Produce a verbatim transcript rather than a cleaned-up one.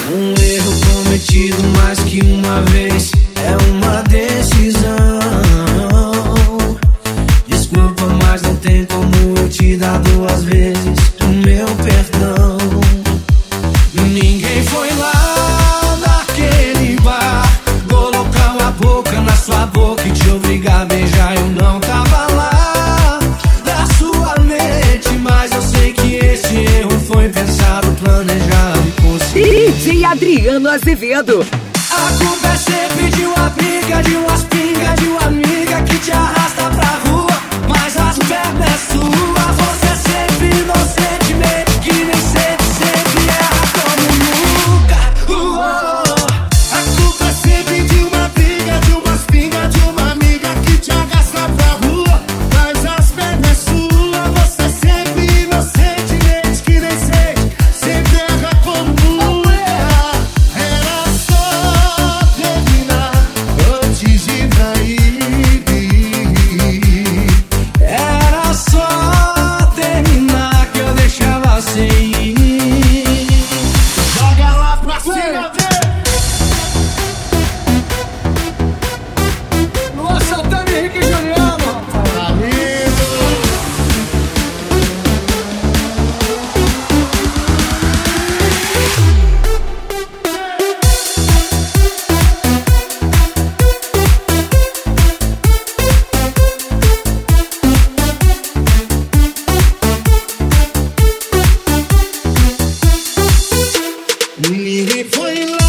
Um erro cometido mais que uma vez é uma decisão. Desculpa, mas não tem como eu te dar duas vezes o meu perdão. Ninguém foi lá naquele bar colocar uma boca na sua boca e te obrigar a beijar. Eu não tava lá da sua mente, mas eu sei que esse erro foi pensado, planejado e consciente. D J Adriano Azevedo. A culpa é sempre de uma briga, de umas pingas, de uma amiga que te arrasta pra rua, mas as pernas é sua. Você é sempre inocentemente, que nem sempre, sempre erra como nunca. Uou. A culpa é sempre de uma briga, de umas pingas, de uma amiga que te arrasta pra rua, mas as pernas é sua. Você é sempre inocentemente, que nem sempre, sempre erra como nunca. Era só terminar antes de trair. Era só terminar que eu deixava sem ir. Joga lá pra cima, vem! Nossa, tá Henrique e Juliano. Ninguém foi lá